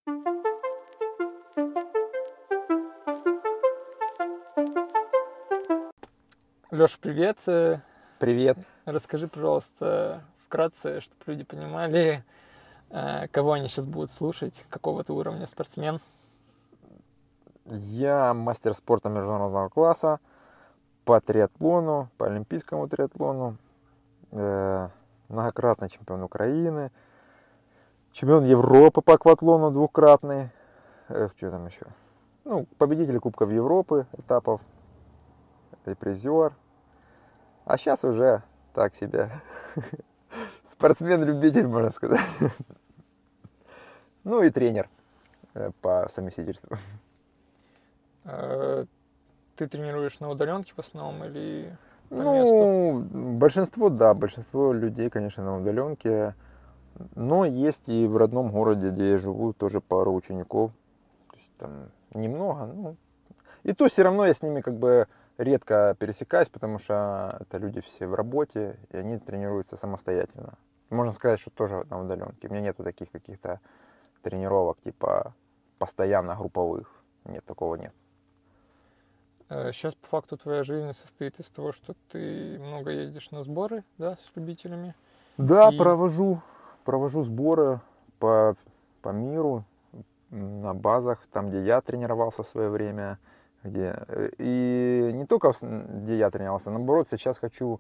Леша, привет. Привет. Расскажи, пожалуйста, вкратце, чтобы люди понимали, кого они сейчас будут слушать, какого ты уровня спортсмен. Я мастер спорта международного класса по триатлону, по олимпийскому триатлону, многократный чемпион Украины, чемпион Европы по акватлону двукратный, что там еще? Победитель Кубков Европы этапов и призер. А сейчас уже так себе спортсмен-любитель, можно сказать. Ну и тренер по совместительству. Ты тренируешь на удаленке в основном или по месту? Большинство людей, конечно, на удаленке. Но есть и в родном городе, где я живу, тоже пару учеников. То есть там немного. И то все равно я с ними как бы редко пересекаюсь, потому что это люди все в работе, и они тренируются самостоятельно. Можно сказать, что тоже на удаленке. У меня нету таких каких-то тренировок, типа постоянно групповых. Нет, такого нет. Сейчас по факту твоя жизнь состоит из того, что ты много ездишь на сборы, да, с любителями. Да, провожу сборы по миру, на базах, там, где я тренировался в свое время. И не только где я тренировался, наоборот, сейчас хочу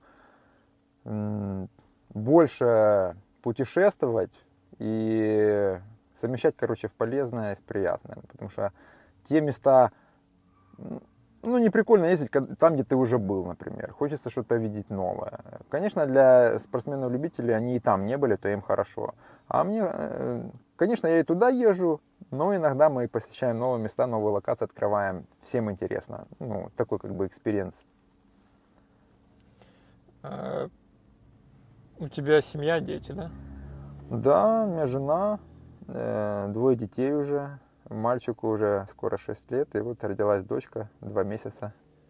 больше путешествовать и совмещать, в полезное с приятным. Потому что те места, не прикольно ездить там, где ты уже был, например. Хочется что-то видеть новое. Конечно, для спортсменов-любителей они и там не были, то им хорошо. А мне, конечно, я и туда езжу, но иногда мы посещаем новые места, новые локации открываем. Всем интересно. Такой как бы экспириенс. У тебя семья, дети, да? Да, у меня жена, 2 детей уже. Мальчику уже скоро 6 лет, и вот родилась дочка, 2 месяца.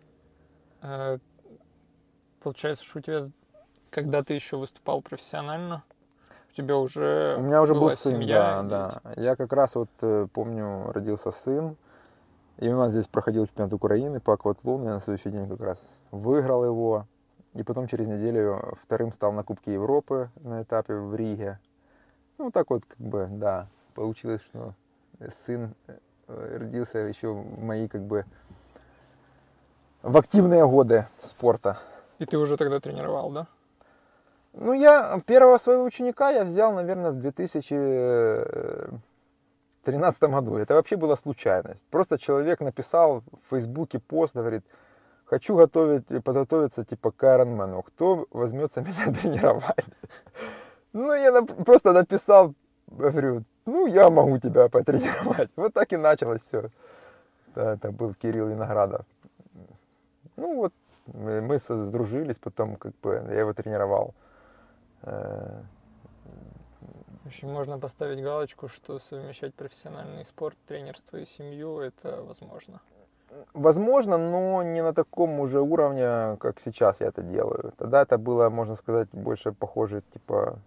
Получается, что у тебя, когда ты еще выступал профессионально, у меня уже была был сын, семья, да. Я как раз помню, родился сын, и у нас здесь проходил чемпионат Украины по акватлону, я на следующий день как раз выиграл его. И потом через неделю вторым стал на Кубке Европы на этапе в Риге. Так вот, получилось, что сын родился еще в мои, в активные годы спорта. И ты уже тогда тренировал, да? Я первого своего ученика я взял, наверное, в 2013 году. Это вообще была случайность. Просто человек написал в Фейсбуке пост, говорит, хочу подготовиться типа к Ironman. Кто возьмется меня тренировать? Я просто написал, говорю, я могу тебя потренировать. Вот так и началось все. Это был Кирилл Виноградов. Мы сдружились, потом я его тренировал. В общем, можно поставить галочку, что совмещать профессиональный спорт, тренерство и семью, это возможно. Возможно, но не на таком уже уровне, как сейчас я это делаю. Тогда это было, можно сказать, больше похоже, типа,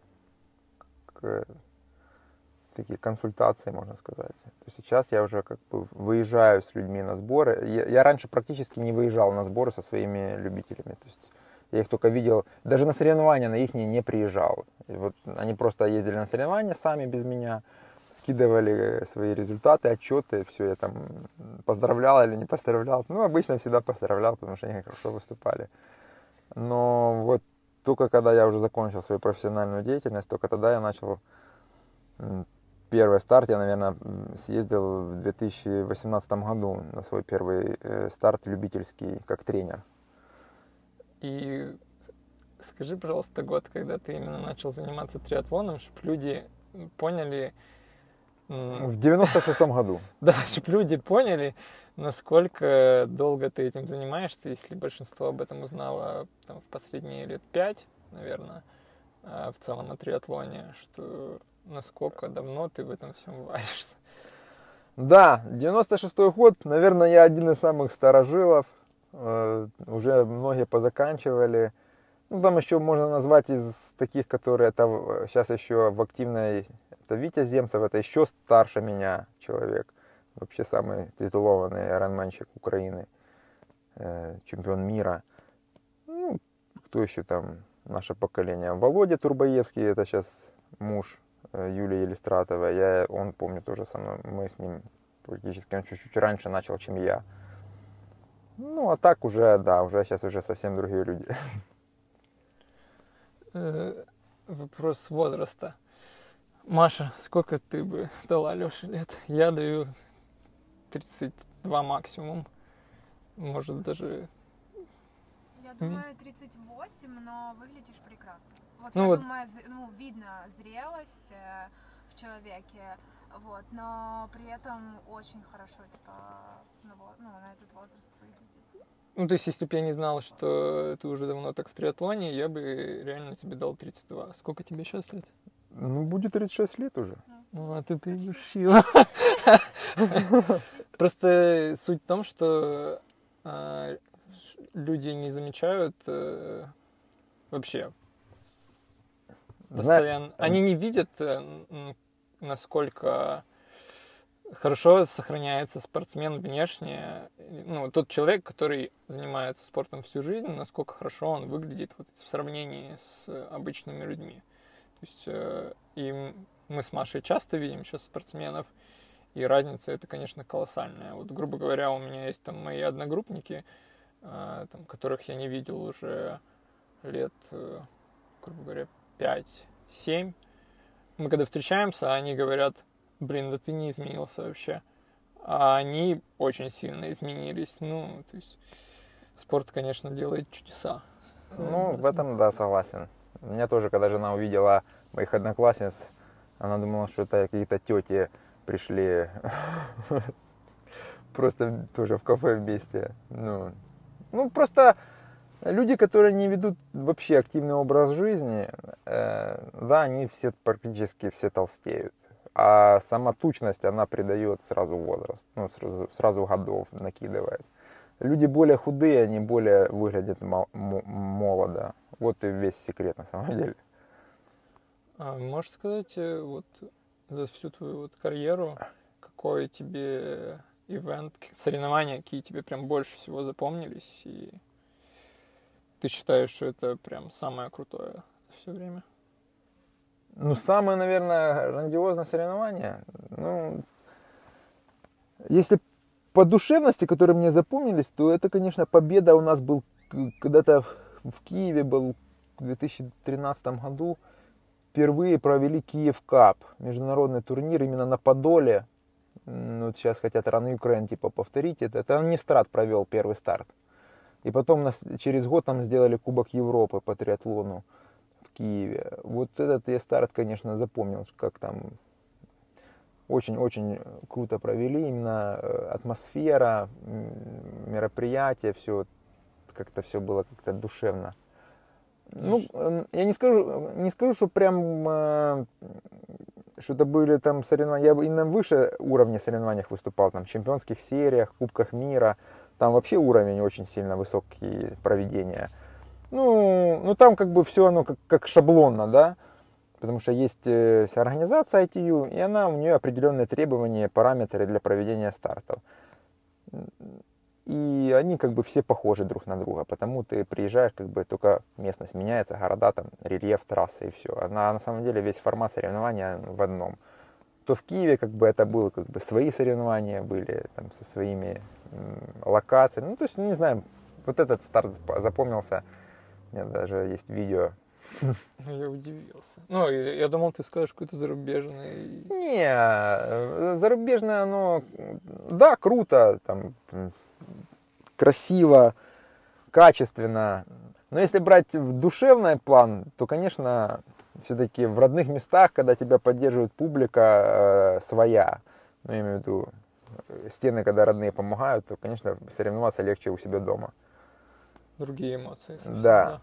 такие консультации, можно сказать. То сейчас я уже выезжаю с людьми на сборы. Я раньше практически не выезжал на сборы со своими любителями. То есть я их только видел, даже на соревнования на их не приезжал. И вот они просто ездили на соревнования сами без меня, скидывали свои результаты, отчеты, все, я там поздравлял или не поздравлял. Обычно всегда поздравлял, потому что они хорошо выступали. Но вот только когда я уже закончил свою профессиональную деятельность, только тогда я начал. Первый старт я, наверное, съездил в 2018 году на свой первый старт любительский как тренер. И скажи, пожалуйста, год, когда ты именно начал заниматься триатлоном, чтобы люди поняли... В 96-м году. Да, чтобы люди поняли, насколько долго ты этим занимаешься, если большинство об этом узнало в последние лет 5, наверное, в целом о триатлоне, что насколько давно ты в этом всем варишься. Да, 96-й год, наверное, я один из самых старожилов, уже многие позаканчивали. Там еще можно назвать из таких, которые сейчас еще в активной Это Витя Земцев, это еще старше меня человек. Вообще самый титулованный айронменщик Украины. Чемпион мира. Ну, кто еще там? Наше поколение. Володя Турбоевский, это сейчас муж Юлии Елистратовой. Он, помню, тоже со мной. Мы с ним практически, он чуть-чуть раньше начал, чем я. Ну, а так уже, да, уже сейчас уже совсем другие люди. Вопрос возраста. Маша, сколько ты бы дала Лёше лет? Я даю 32 максимум. Может, даже... Я думаю, 38, но выглядишь прекрасно. Вот Ну я вот. думаю, видно зрелость в человеке, вот, но при этом очень хорошо, типа, на этот возраст выглядит. Ну, то есть, если бы я не знал, что ты уже давно так в триатлоне, я бы реально тебе дал 32. Сколько тебе сейчас лет? Ну, будет 36 лет уже. Ну, а ты переборщила. Просто суть в том, что люди не замечают вообще постоянно. Они не видят, насколько хорошо сохраняется спортсмен внешне. Ну, тот человек, который занимается спортом всю жизнь, насколько хорошо он выглядит вот в сравнении с обычными людьми. То есть и мы с Машей часто видим сейчас спортсменов, и разница это, конечно, колоссальная. Вот, грубо говоря, у меня есть там мои одногруппники, там, которых я не видел уже лет, грубо говоря, 5-7. Мы когда встречаемся, они говорят: блин, да ты не изменился вообще. А они очень сильно изменились. Ну, то есть спорт, конечно, делает чудеса. Ну, в этом, да, согласен. Меня тоже, когда жена увидела моих одноклассниц, она думала, что это какие-то тети пришли просто тоже в кафе вместе. Ну, просто люди, которые не ведут вообще активный образ жизни, да, они все практически все толстеют. А сама тучность, она придает сразу возраст, ну, сразу годов накидывает. Люди более худые, они более выглядят молодо. Вот и весь секрет на самом деле. А можешь сказать, вот за всю твою вот карьеру, какой тебе ивент, соревнования, какие тебе прям больше всего запомнились, и ты считаешь, что это прям самое крутое за все время? Ну, самое, наверное, грандиозное соревнование, ну, если по душевности, которые мне запомнились, то это, конечно, победа у нас был когда-то в Киеве, был в 2013 году. Впервые провели Киев Кап, международный турнир именно на Подоле. Вот сейчас хотят Run Ukraine типа повторить это. Это Нистрат провел первый старт. И потом через год там сделали Кубок Европы по триатлону в Киеве. Вот этот я старт, конечно, запомнил, как там очень-очень круто провели. Именно атмосфера, мероприятие, все как-то все было как-то душевно. Ну, я не скажу, что прям что-то были там соревнования. Я и на выше уровне соревнованиях выступал, там, в чемпионских сериях, кубках мира. Там вообще уровень очень сильно высокий проведения. Ну там как бы все оно как шаблонно, да. Потому что есть вся организация ITU, и у нее определенные требования, параметры для проведения стартов. И они как бы все похожи друг на друга, потому ты приезжаешь, как бы только местность меняется, города, там, рельеф, трассы и все. А на самом деле весь формат соревнования в одном. То в Киеве как бы это было как бы свои соревнования были, там, со своими локациями. Ну, то есть, не знаю, вот этот старт запомнился. У меня даже есть видео. Я удивился. Ну, я думал, ты скажешь какой-то зарубежный. Не, зарубежное оно, да, круто, там, красиво, качественно. Но если брать в душевный план, то, конечно, все-таки в родных местах, когда тебя поддерживает публика своя, ну, я имею в виду стены, когда родные помогают, то, конечно, соревноваться легче у себя дома. Другие эмоции. Совсем, да.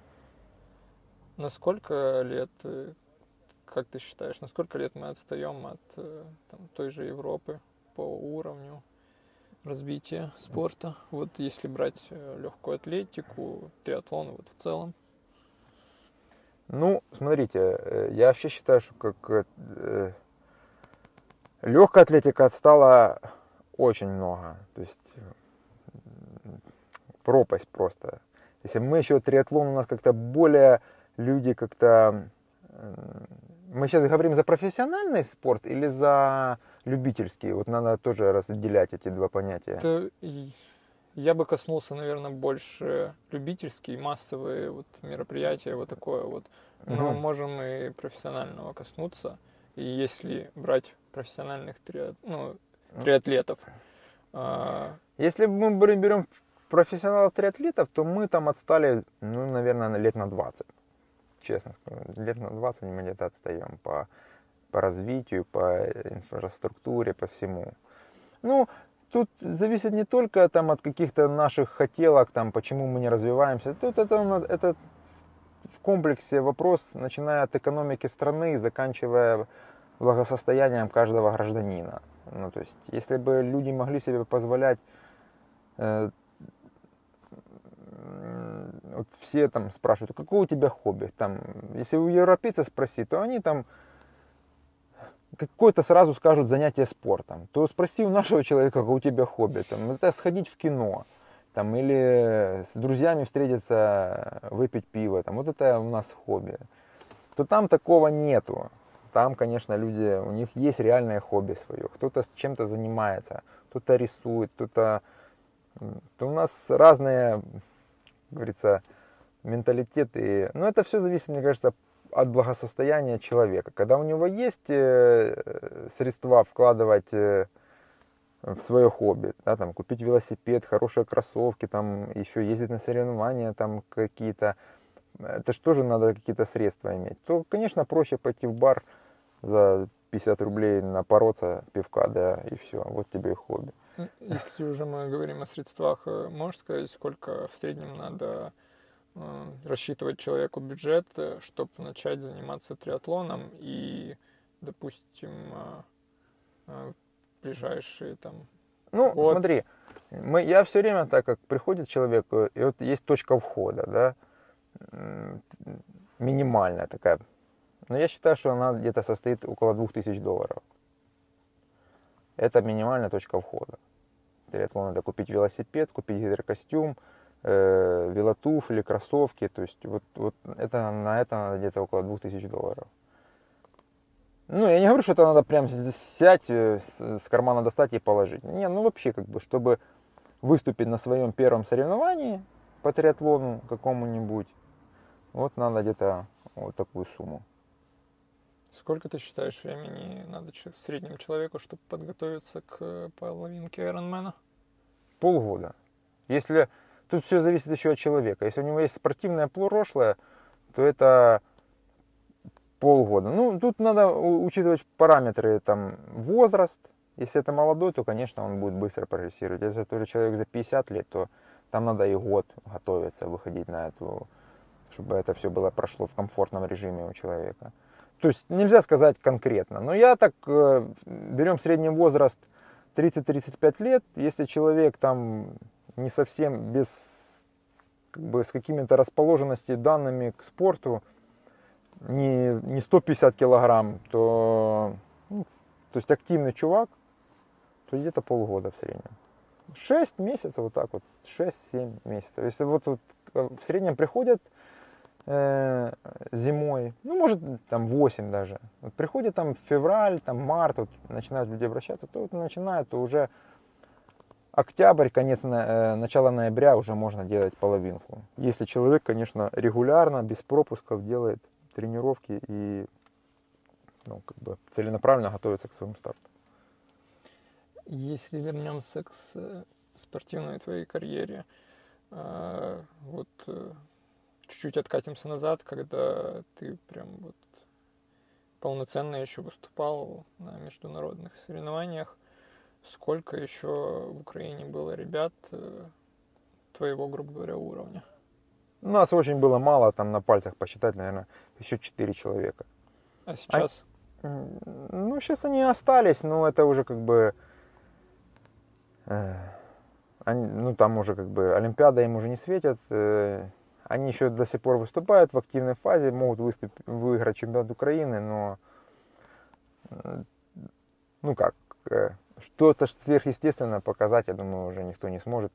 На сколько лет, как ты считаешь, на сколько лет мы отстаем от там, той же Европы по уровню развития спорта? Вот если брать легкую атлетику, триатлон вот в целом. Ну, смотрите, я вообще считаю, что легкая атлетика отстала очень много. То есть пропасть просто. Если мы еще триатлон у нас как-то более люди как-то... Мы сейчас говорим за профессиональный спорт или за любительский? Вот надо тоже разделять эти два понятия. Я бы коснулся, наверное, больше любительские, массовые вот мероприятия, вот такое вот. Но можем и профессионального коснуться. И если брать профессиональных триатлетов. Если мы берем профессионалов-триатлетов, то мы там отстали, ну, наверное, лет на 20. Честно скажу, лет на 20 мы где-то отстаем по развитию, по инфраструктуре, по всему. Ну, тут зависит не только там, от каких-то наших хотелок, там, почему мы не развиваемся. Тут это в комплексе вопрос, начиная от экономики страны и заканчивая благосостоянием каждого гражданина. Ну, то есть, если бы люди могли себе позволять, вот все там спрашивают, какое у тебя хобби? Там, если у европейцев спросить, то они там какое-то сразу скажут занятие спортом. То спроси у нашего человека, какое у тебя хобби. Там, это сходить в кино. Там, или с друзьями встретиться, выпить пиво. Там, вот это у нас хобби. То там такого нету. Там, конечно, люди, у них есть реальное хобби свое. Кто-то чем-то занимается, кто-то рисует, кто-то... То у нас разные, как говорится, менталитеты. Но это все зависит, мне кажется, от благосостояния человека. Когда у него есть средства вкладывать в свое хобби, да, там, купить велосипед, хорошие кроссовки, там, еще ездить на соревнования там, какие-то, это же тоже надо какие-то средства иметь, то, конечно, проще пойти в бар за 50 рублей напороться пивка, да, и все, вот тебе и хобби. Если уже мы говорим о средствах, можешь сказать, сколько в среднем надо рассчитывать человеку бюджет, чтобы начать заниматься триатлоном и, допустим, ближайшие там Ну, год? смотри, я все время так, как приходит человек, и вот есть точка входа, да, минимальная такая. Но я считаю, что она где-то состоит около $2000. Это минимальная точка входа. Триатлон надо купить велосипед, купить гидрокостюм, велотуфли, кроссовки. То есть вот это, на это надо где-то около $2000. Ну, я не говорю, что это надо прям здесь взять, с кармана достать и положить. Не, ну вообще, как бы, чтобы выступить на своем первом соревновании по триатлону какому-нибудь, вот надо где-то вот такую сумму. Сколько ты считаешь времени надо среднему человеку, чтобы подготовиться к половинке Ironman? Полгода. Если тут все зависит еще от человека. Если у него есть спортивное прошлое, то это полгода. Ну, тут надо учитывать параметры, там, возраст. Если это молодой, то, конечно, он будет быстро прогрессировать. Если это уже человек за 50 лет, то там надо и год готовиться, выходить на эту, чтобы это все прошло в комфортном режиме у человека. То есть нельзя сказать конкретно. Но я так, берем средний возраст 30-35 лет. Если человек там не совсем с какими-то расположенностями, данными к спорту, не 150 килограмм, то есть активный чувак, то где-то полгода в среднем. 6 месяцев, вот так вот, 6-7 месяцев. Если вот в среднем приходят зимой, ну, может, там 8 даже. Вот приходит там февраль, там март, вот, начинают люди обращаться, то вот начинают, то уже октябрь, начало ноября уже можно делать половинку. Если человек, конечно, регулярно, без пропусков делает тренировки и целенаправленно готовится к своему старту. Если вернемся к спортивной твоей карьере, вот чуть-чуть откатимся назад, когда ты прям вот полноценно еще выступал на международных соревнованиях, сколько еще в Украине было ребят твоего, грубо говоря, уровня? Нас очень было мало, там на пальцах посчитать, наверное, еще 4 человека. А сейчас? Ну, сейчас они остались, но это уже как бы... ну, там уже как бы Олимпиада им уже не светят. Они еще до сих пор выступают в активной фазе, могут выиграть чемпионат Украины, но ну как, что-то сверхъестественное показать, я думаю, уже никто не сможет,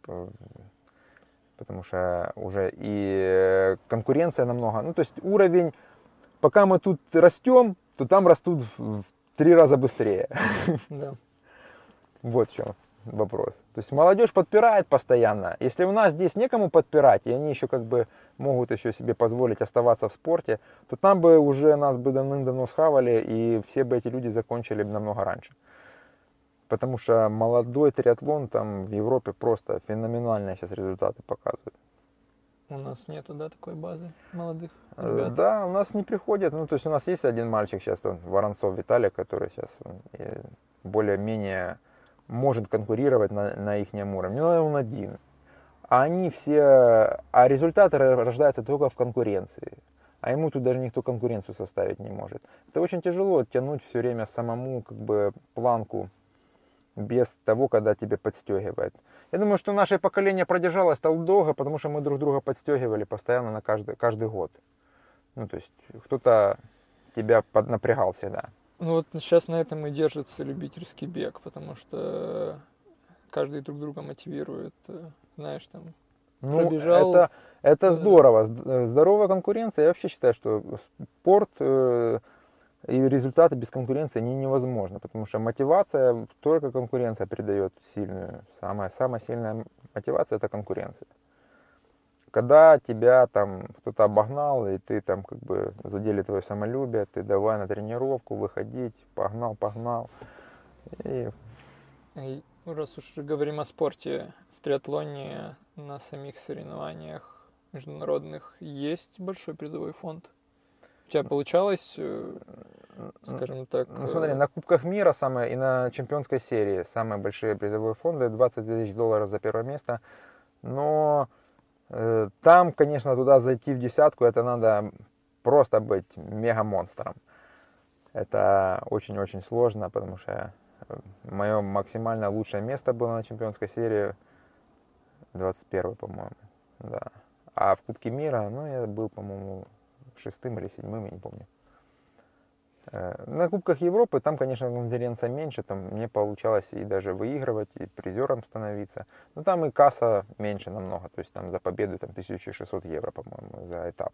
потому что уже и конкуренция намного, ну то есть уровень, пока мы тут растем, то там растут в 3 раза быстрее. Да. Вот в чем вопрос. То есть молодежь подпирает постоянно. Если у нас здесь некому подпирать, и они еще как бы могут еще себе позволить оставаться в спорте, то там бы уже нас бы давным-давно схавали, и все бы эти люди закончили намного раньше. Потому что молодой триатлон там в Европе просто феноменальные сейчас результаты показывает. У нас нету, да, такой базы молодых ребят? Да, у нас не приходят. Ну, то есть у нас есть один мальчик сейчас, Воронцов Виталий, который сейчас более-менее может конкурировать на их уровне. Но он один. А результаты рождаются только в конкуренции. А ему тут даже никто конкуренцию составить не может. Это очень тяжело тянуть все время самому как бы планку без того, когда тебе подстегивает. Я думаю, что наше поколение продержалось так долго, потому что мы друг друга подстегивали постоянно на каждый год. Ну, то есть кто-то тебя поднапрягал всегда. Ну вот сейчас на этом и держится любительский бег, потому что каждый друг друга мотивирует, знаешь, там, пробежал. Это здорово. Здоровая конкуренция. Я вообще считаю, что спорт и результаты без конкуренции они невозможны, потому что мотивация, только конкуренция придает сильную. Самая сильная мотивация — это конкуренция. Когда тебя там кто-то обогнал, и ты там как бы задели твое самолюбие, ты давай на тренировку выходить, погнал. И Раз уж говорим о спорте, в триатлоне на самих соревнованиях международных есть большой призовой фонд? У тебя получалось, скажем так... Ну смотри, на Кубках мира и на чемпионской серии самые большие призовые фонды, $20 000 за первое место. Но там, конечно, туда зайти в десятку, это надо просто быть мега-монстром. Это очень-очень сложно, потому что мое максимально лучшее место было на чемпионской серии 21, по-моему. Да. А в Кубке мира, ну, я был, по-моему, 6-м или 7-м, я не помню. На Кубках Европы там, конечно, конкуренция меньше, там мне получалось и даже выигрывать, и призером становиться. Но там и касса меньше намного, то есть там за победу там 1600 евро, по-моему, за этап.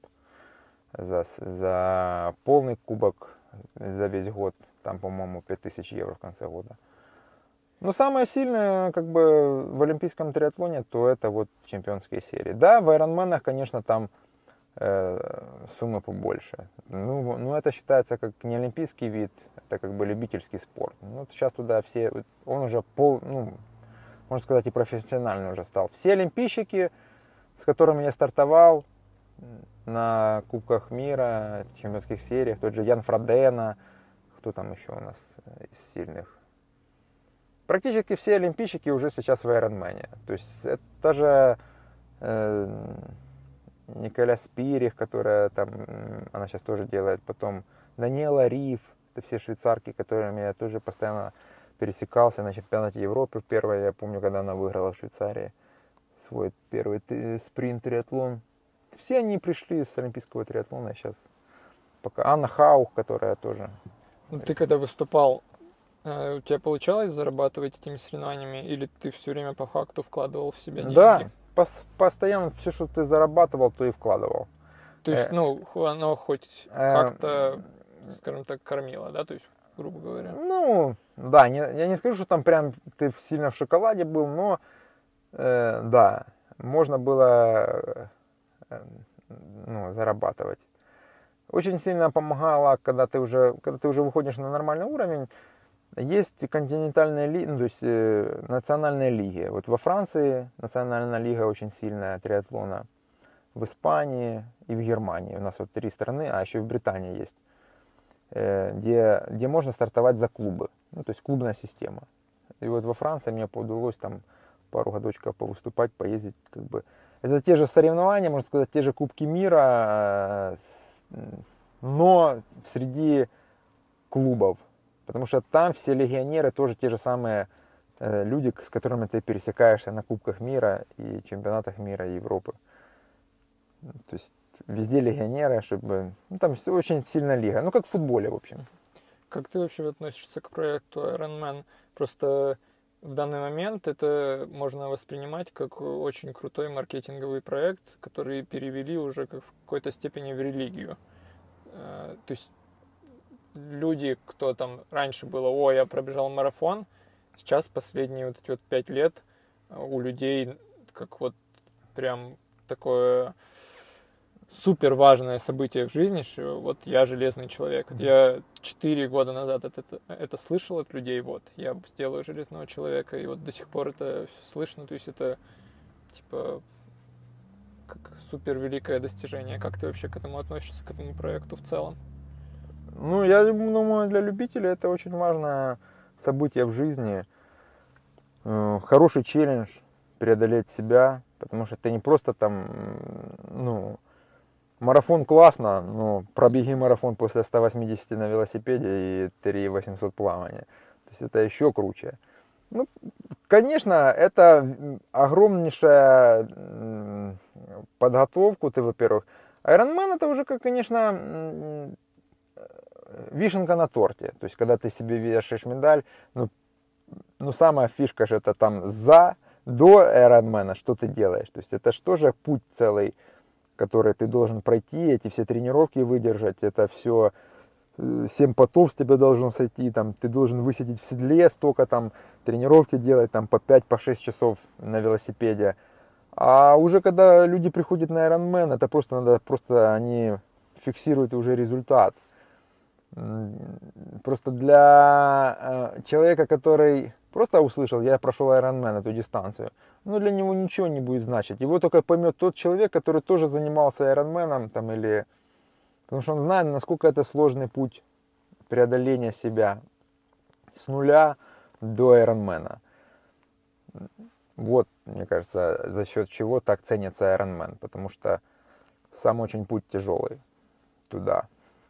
За полный кубок за весь год, там, по-моему, 5000 евро в конце года. Но самое сильное, как бы, в олимпийском триатлоне, то это вот чемпионские серии. Да, в айронменах, конечно, там суммы побольше. Ну, это считается как не олимпийский вид, это как бы любительский спорт. Ну, сейчас туда все, он уже можно сказать, и профессиональный уже стал. Все олимпийщики, с которыми я стартовал на Кубках мира, чемпионских сериях, тот же Ян Фродена, кто там еще у нас из сильных. Практически все олимпийщики уже сейчас в айронмене. То есть это же Николя Спирих, которая там, она сейчас тоже делает, потом Даниэла Риф, это все швейцарки, которыми я тоже постоянно пересекался на чемпионате Европы. Первое, я помню, когда она выиграла в Швейцарии свой первый спринт-триатлон. Все они пришли с олимпийского триатлона сейчас. Пока Анна Хаух, которая тоже... Ты когда выступал, у тебя получалось зарабатывать этими соревнованиями, или ты все время по факту вкладывал в себя деньги? Да, постоянно все, что ты зарабатывал, то и вкладывал. То есть, оно хоть как-то, скажем так, кормило, да, то есть, грубо говоря? Ну, да, я не скажу, что там прям ты сильно в шоколаде был, но, да, можно было зарабатывать. Очень сильно помогало, когда ты уже выходишь на нормальный уровень. Есть континентальные лиги, то есть национальные лиги. Вот во Франции национальная лига очень сильная триатлона, в Испании и в Германии. У нас вот 3 страны, а еще и в Британии есть, где можно стартовать за клубы. Ну, то есть клубная система. И вот во Франции мне удалось там пару годочков повыступать, поездить, как бы. Это те же соревнования, можно сказать, те же Кубки мира, но среди клубов. Потому что там все легионеры тоже те же самые люди, с которыми ты пересекаешься на Кубках мира и чемпионатах мира и Европы. То есть везде легионеры, чтобы... Ну, там все очень сильно лига. Ну, как в футболе, в общем. Как ты вообще относишься к проекту Iron Man? Просто в данный момент это можно воспринимать как очень крутой маркетинговый проект, который перевели уже как в какой-то степени в религию. То есть люди, кто там раньше было, о, я пробежал марафон, сейчас последние вот эти вот 5 лет у людей как вот прям такое супер важное событие в жизни, что вот я железный человек. Я 4 года назад это слышал от людей, вот, я сделаю железного человека, и вот до сих пор это все слышно, то есть это типа как супер великое достижение. Как ты вообще к этому относишься, к этому проекту в целом? Ну, я думаю, для любителей это очень важное событие в жизни. Хороший челлендж, преодолеть себя, потому что ты не просто там, ну, марафон классно, но пробеги марафон после 180 на велосипеде и 3800 плавания. То есть это еще круче. Ну, конечно, это огромнейшая подготовку ты, во-первых. Ironman это уже, как, конечно, вишенка на торте. То есть, когда ты себе вешаешь медаль, ну самая фишка же это там до Ironman, что ты делаешь. То есть, это же тоже путь целый, который ты должен пройти, эти все тренировки выдержать, это все 7 потов с тебя должно сойти, там, ты должен высидеть в седле, столько там тренировки делать, там, по 5-6 часов на велосипеде. А уже когда люди приходят на Ironman, это просто они фиксируют уже результат. Просто для человека, который просто услышал, я прошел Ironman, эту дистанцию, но для него ничего не будет значить. Его только поймет тот человек, который тоже занимался Ironman, там, или... потому что он знает, насколько это сложный путь преодоления себя с нуля до Ironman. Вот, мне кажется, за счет чего так ценится Ironman, потому что сам очень путь тяжелый туда.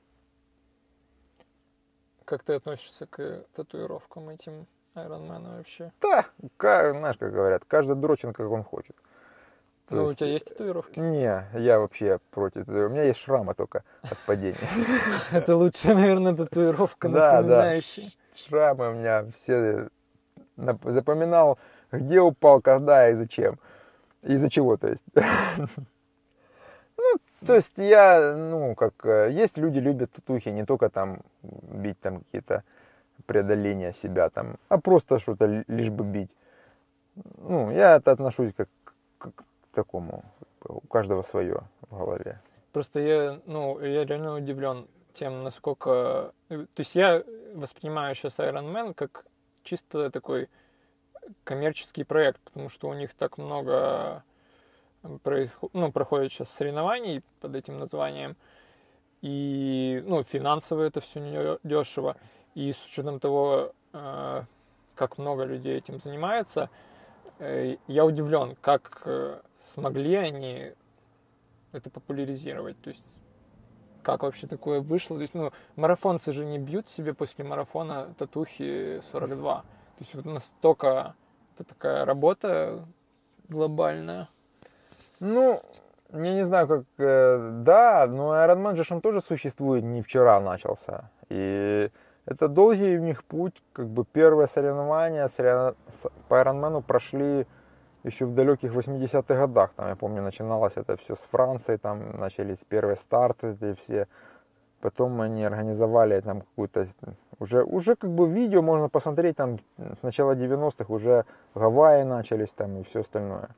Как ты относишься к татуировкам этим Ironman вообще? Да, знаешь, как говорят, каждый дрочен, как он хочет. Ну, у тебя есть татуировки? Не, я вообще против. У меня есть шрамы только от падения. Это лучшая, наверное, татуировка, напоминающая. Шрамы у меня все... Запоминал, где упал, когда и зачем. Из-за чего, то есть. Ну, то есть я, есть люди любят татухи, не только там бить там какие-то преодоления себя там, а просто что-то лишь бы бить. Ну, я это отношусь как к такому, у каждого свое в голове. Просто я реально удивлен тем, насколько... То есть я воспринимаю сейчас Iron Man как чисто такой коммерческий проект, потому что у них так много проходит сейчас соревнований под этим названием, и финансово это все не дешево, и с учетом того, как много людей этим занимается, я удивлен, как смогли они это популяризировать, то есть как вообще такое вышло. То есть, марафонцы же не бьют себе после марафона татухи 42. То есть вот настолько это такая работа глобальная. Ну, я не знаю, как... да, но Ironman же он тоже существует, не вчера начался. И это долгий у них путь. Как бы первые соревнования по Ironman прошли еще в далеких 80-х годах. Там, я помню, начиналось это все с Франции, там начались первые старты эти все. Потом они организовали там какую-то... Уже как бы видео можно посмотреть, там с начала 90-х уже Гавайи начались там и все остальное.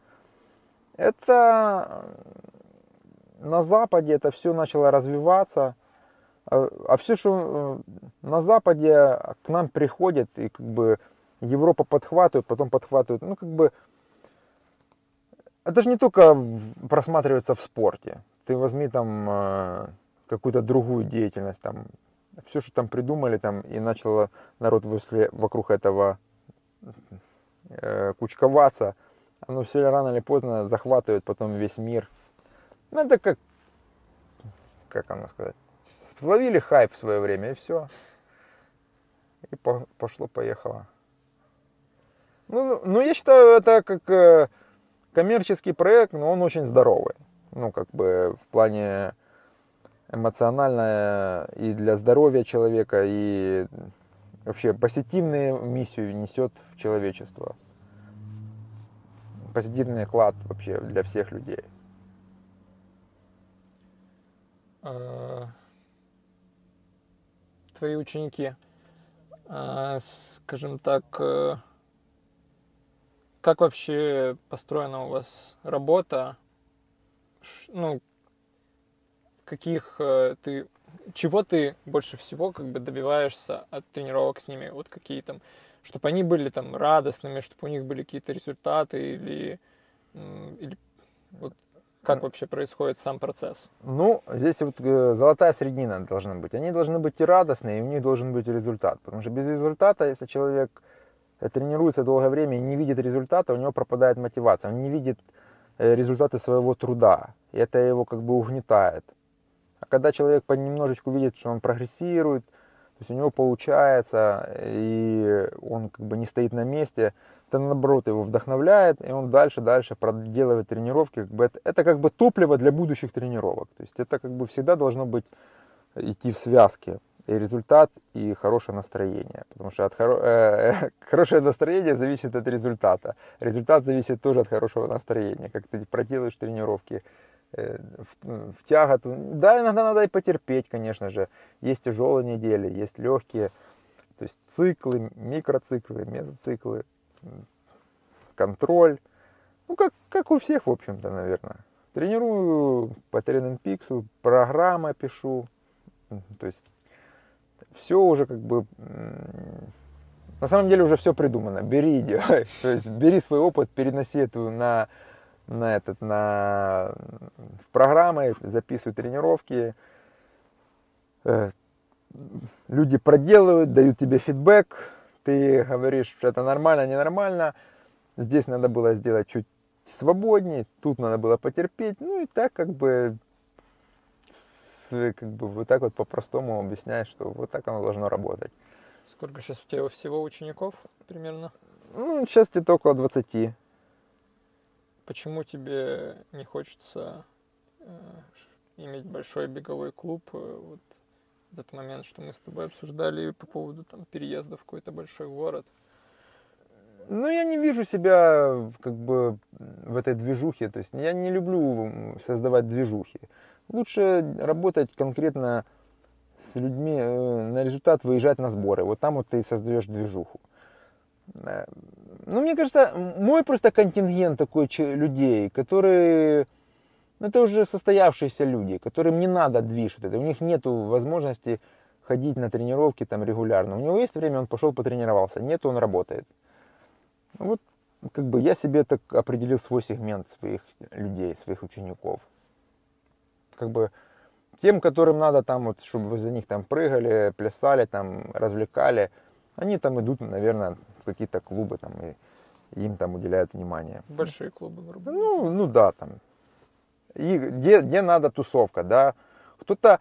Это на Западе это все начало развиваться. А все, что на Западе к нам приходит, и как бы Европа подхватывает, потом подхватывает, это же не только просматривается в спорте. Ты возьми там какую-то другую деятельность, там, все, что там придумали, там, и начало народ вокруг этого кучковаться, оно все рано или поздно захватывает потом весь мир. Ну, это как оно сказать, словили хайп в свое время, и все. И пошло-поехало. Ну, я считаю, это как коммерческий проект, но он очень здоровый. ну, как бы в плане эмоционально и для здоровья человека, и вообще позитивную миссию несет в человечество. Позитивный вклад вообще для всех людей. Твои ученики, скажем так, как вообще построена у вас работа? Ну, чего ты больше всего как бы добиваешься от тренировок с ними? Вот какие там, чтобы они были там радостными, чтобы у них были какие-то результаты или вот как вообще происходит сам процесс? Ну, здесь вот золотая середина должна быть. Они должны быть и радостные, и у них должен быть результат. Потому что без результата, если человек тренируется долгое время и не видит результата, у него пропадает мотивация. Он не видит результаты своего труда. И это его как бы угнетает. А когда человек понемножечку видит, что он прогрессирует, то есть у него получается, и он как бы не стоит на месте, это наоборот его вдохновляет, и он дальше проделывает тренировки. Как бы это как бы топливо для будущих тренировок. То есть это как бы всегда должно быть идти в связке. И результат, и хорошее настроение. Потому что хорошее настроение зависит от результата. Результат зависит тоже от хорошего настроения. Как ты проделаешь тренировки в тяготу. Да, иногда надо и потерпеть, конечно же. Есть тяжелые недели, есть легкие. То есть циклы, микроциклы, мезоциклы, контроль. Ну, как у всех, в общем-то, наверное. Тренирую по TrainingPeaks, программы пишу. То есть все уже как бы... На самом деле уже все придумано. Бери и делай. То есть бери свой опыт, переноси это в программы, записывай тренировки. Люди проделывают, дают тебе фидбэк. Ты говоришь, что это нормально, ненормально. Здесь надо было сделать чуть свободнее, тут надо было потерпеть. Ну и так как бы вот так вот по-простому объясняешь, что вот так оно должно работать. Сколько сейчас у тебя всего учеников примерно? Ну, сейчас где-то около 20. Почему тебе не хочется иметь большой беговой клуб? Вот этот момент, что мы с тобой обсуждали по поводу там переезда в какой-то большой город. Ну, я не вижу себя как бы в этой движухе. То есть я не люблю создавать движухи. Лучше работать конкретно с людьми, на результат выезжать на сборы. Вот там вот ты создаешь движуху. Ну, мне кажется, мой просто контингент такой людей, которые... Это уже состоявшиеся люди, которым не надо движ. У них нет возможности ходить на тренировки там регулярно. У него есть время, он пошел потренировался. Нет, он работает. Вот как бы я себе так определил свой сегмент своих людей, своих учеников. Как бы тем, которым надо там, вот, чтобы вы за них там прыгали, плясали, там, развлекали, они там идут, наверное, в какие-то клубы там, и им там уделяют внимание. Большие клубы, грубо говоря. Ну да, там. И где надо тусовка, да. Кто-то...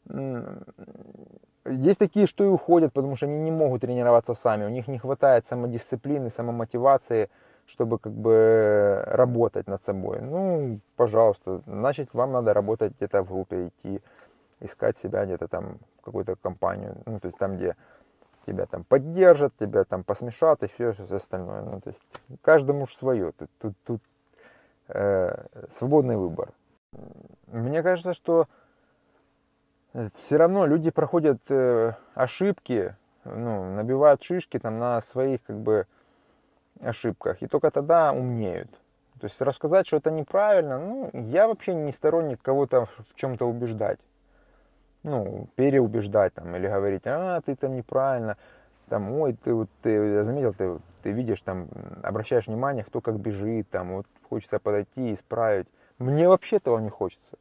Есть такие, что и уходят, потому что они не могут тренироваться сами. У них не хватает самодисциплины, самомотивации, чтобы как бы работать над собой. Ну, пожалуйста, значит, вам надо работать где-то в группе, идти, искать себя где-то там в какую-то компанию. Ну, то есть там, где тебя там поддержат, тебя там посмешат и все остальное. Ну, то есть каждому свое. Тут свободный выбор. Мне кажется, что все равно люди проходят ошибки, ну, набивают шишки там на своих как бы ошибках, и только тогда умнеют. То есть рассказать, что это неправильно, ну, я вообще не сторонник кого-то в чем-то убеждать. Ну, переубеждать там, или говорить, ты там неправильно, там, ой, я заметил, ты видишь, там, обращаешь внимание, кто как бежит, там, вот хочется подойти и исправить. Мне вообще этого не хочется.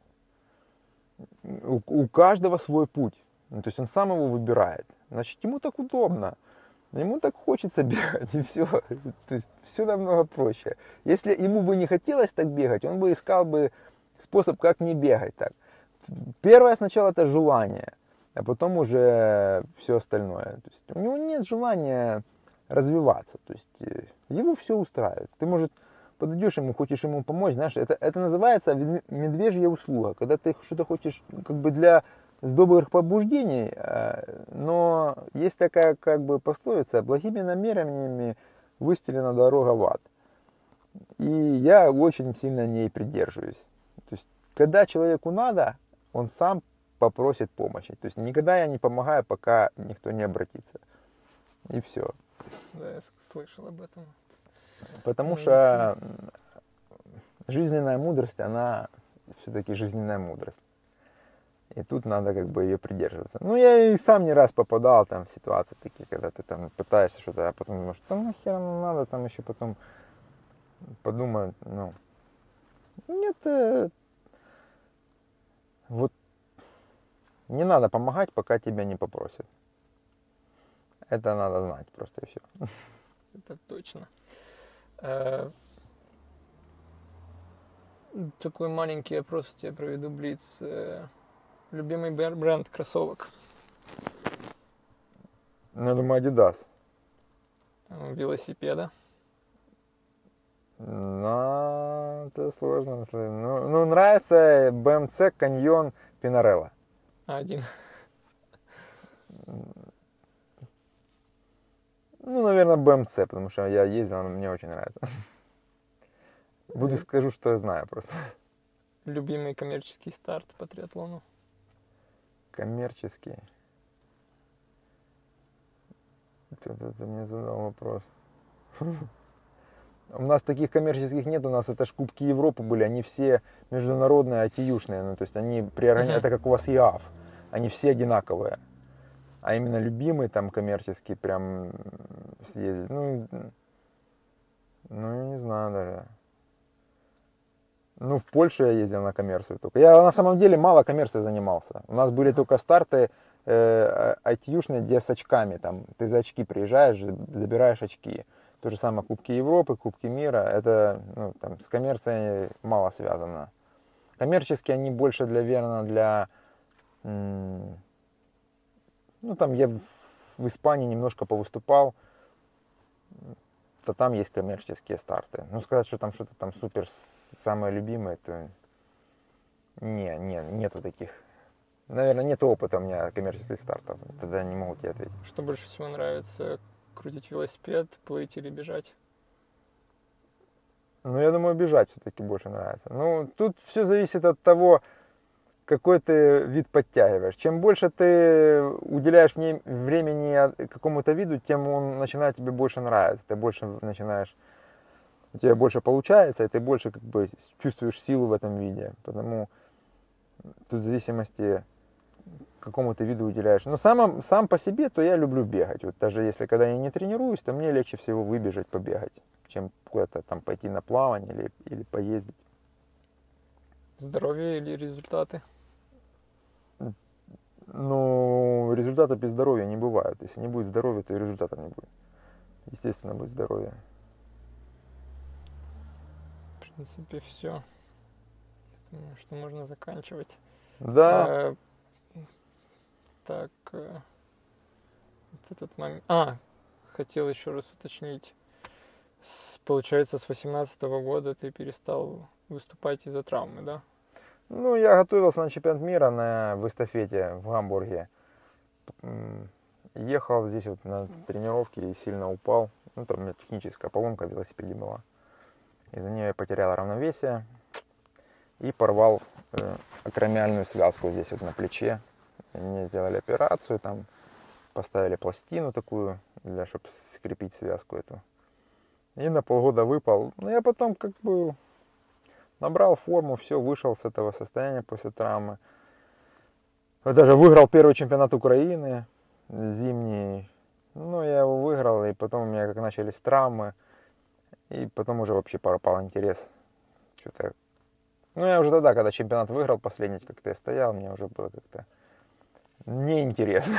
У каждого свой путь. Ну, то есть он сам его выбирает. Значит, ему так удобно. Ему так хочется бегать, и все. То есть все намного проще. Если ему бы не хотелось так бегать, он бы искал бы способ, как не бегать так. Первое сначала это желание, а потом уже все остальное. То есть у него нет желания развиваться. То есть его все устраивает. Ты, может, подойдешь ему, хочешь ему помочь, знаешь, это называется медвежья услуга, когда ты что-то хочешь как бы для добрых побуждений, но есть такая как бы пословица: благими намерениями выстелена дорога в ад. И я очень сильно ней придерживаюсь. То есть, когда человеку надо, он сам попросит помощи. То есть, никогда я не помогаю, пока никто не обратится. И все. Да, я слышал об этом. Потому что жизненная мудрость, она все-таки жизненная мудрость. И тут надо как бы ее придерживаться. Ну, я и сам не раз попадал там в ситуации такие, когда ты там пытаешься что-то, а потом думаешь, там нахер оно надо, там еще потом подумают, ну, нет, вот не надо помогать, пока тебя не попросят. Это надо знать просто и все. Это точно. Такой маленький опрос тебе проведу, Блиц. Любимый бренд кроссовок? Ну, я думаю, Adidas. Велосипеда? Ну, это сложно. Ну, нравится BMC Canyon Pinarello. Один. Ну, наверное, BMC, потому что я ездил, он мне очень нравится. Буду скажу, что я знаю просто. Любимый коммерческий старт по триатлону? Коммерческий. Ты мне задал вопрос. У нас таких коммерческих нет, у нас это ж Кубки Европы были, они все международные, ITU-шные, ну, то есть они это как у вас ИАФ, они все одинаковые. А именно любимый там коммерческий прям съездить, ну, я не знаю даже. Ну, в Польшу я ездил на коммерцию только. Я на самом деле мало коммерцией занимался. У нас были только старты ITU-шные, где с очками, там, ты за очки приезжаешь, забираешь очки. То же самое Кубки Европы, Кубки мира, это, ну, там, с коммерцией мало связано. Коммерческие они больше, наверное, для... Ну, там я в Испании немножко повыступал, то там есть коммерческие старты. Ну, сказать, что там что-то там супер самое любимое, то нету таких. Наверное, нет опыта у меня коммерческих стартов, тогда не могу тебе ответить. Что больше всего нравится? Крутить велосипед, плыть или бежать? Ну, я думаю, бежать все-таки больше нравится. Ну, тут все зависит от того, какой ты вид подтягиваешь. Чем больше ты уделяешь времени какому-то виду, тем он начинает тебе больше нравиться. Ты больше начинаешь, у тебя больше получается, и ты больше как бы чувствуешь силу в этом виде. Потому тут в зависимости, какому ты виду уделяешь. Но сам по себе, то я люблю бегать. Вот даже если когда я не тренируюсь, то мне легче всего выбежать, побегать, чем куда-то там пойти на плавание или поездить. Здоровье или результаты? Ну, результата без здоровья не бывает. Если не будет здоровья, то и результатов не будет. Естественно, будет здоровье. В принципе, все. Я думаю, что можно заканчивать. Да. Так, вот этот момент. Хотел еще раз уточнить. Получается, с 18-го года ты перестал выступать из-за травмы, да? Ну, я готовился на чемпионат мира в эстафете в Гамбурге. Ехал здесь вот на тренировке и сильно упал. Ну, там у меня техническая поломка в велосипеде была. Из-за нее я потерял равновесие и порвал акромиальную связку здесь вот на плече. И мне сделали операцию, там поставили пластину такую, чтобы скрепить связку эту. И на полгода выпал. Но я потом как бы набрал форму, все, вышел с этого состояния после травмы. Вот даже выиграл первый чемпионат Украины зимний. Ну, я его выиграл, и потом у меня как начались травмы. И потом уже вообще пропал интерес. Что-то... Ну, я уже тогда, когда чемпионат выиграл последний, как-то я стоял, мне уже было как-то неинтересно.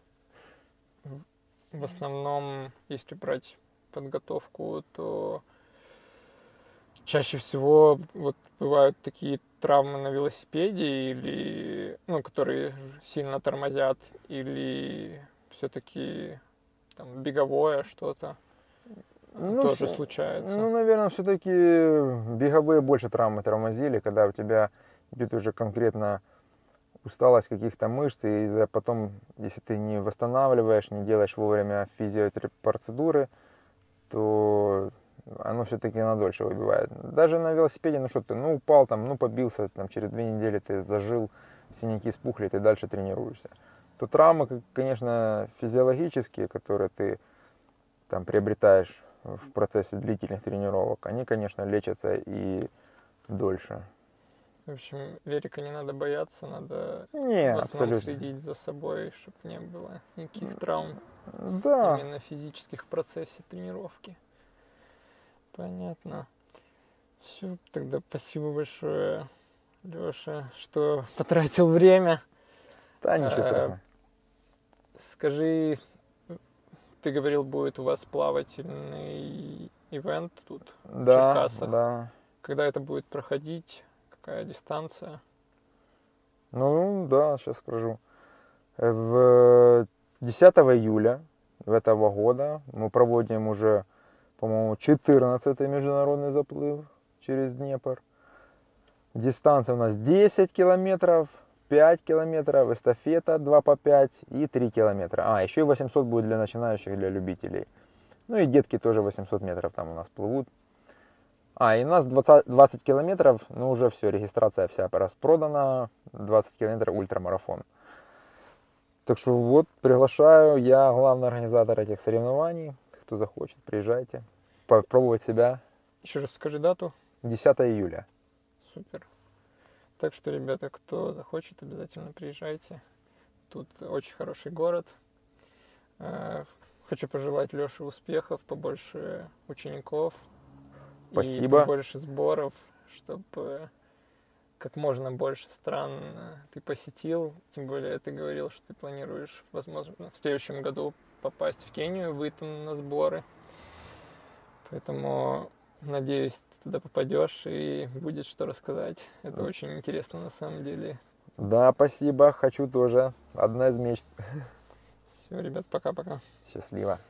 В основном, если брать подготовку, то чаще всего вот бывают такие травмы на велосипеде, или, ну, которые сильно тормозят, или все-таки там беговое что-то. тоже случается. Ну, наверное, все-таки беговые больше травмы тормозили, когда у тебя идет уже конкретно усталость каких-то мышц, и потом, если ты не восстанавливаешь, не делаешь вовремя физиотерапии-процедуры, то оно все-таки надольше выбивает. Даже на велосипеде, ну что ты, ну упал там, ну побился, там через 2 недели ты зажил, синяки спухли, ты дальше тренируешься. То травмы, конечно, физиологические, которые ты там приобретаешь в процессе длительных тренировок, они, конечно, лечатся и дольше. В общем, велика не надо бояться, надо Не, в основном абсолютно. следить за собой, чтобы не было никаких травм Да. именно физических в процессе тренировки. Понятно. Все, тогда спасибо большое, Леша, что потратил время. Да, ничего страшного. Скажи, ты говорил, будет у вас плавательный ивент тут, в Да, Черкасах. да. Когда это будет проходить? Какая дистанция? Ну, да, сейчас скажу. 10 июля этого года мы проводим уже, по-моему, 14-й международный заплыв через Днепр. Дистанция у нас 10 километров, 5 километров, эстафета 2 по 5 и 3 километра. А, еще и 800 будет для начинающих, для любителей. Ну и детки тоже 800 метров там у нас плывут. А, и у нас 20 километров, ну уже все, регистрация вся распродана, 20 километров ультрамарафон. Так что вот, приглашаю, я главный организатор этих соревнований. Кто захочет, приезжайте, попробовать себя. Еще раз скажи дату. 10 июля. Супер. Так что, ребята, кто захочет, обязательно приезжайте. Тут очень хороший город. Хочу пожелать Леше успехов, побольше учеников. Спасибо. И побольше сборов, чтобы как можно больше стран ты посетил. Тем более ты говорил, что ты планируешь, возможно, в следующем году попасть в Кению, выйти на сборы. Поэтому, надеюсь, ты туда попадешь и будет что рассказать. Это очень интересно на самом деле. Да, спасибо, хочу тоже. Одна из мечт. Все, ребят, пока-пока. Счастливо.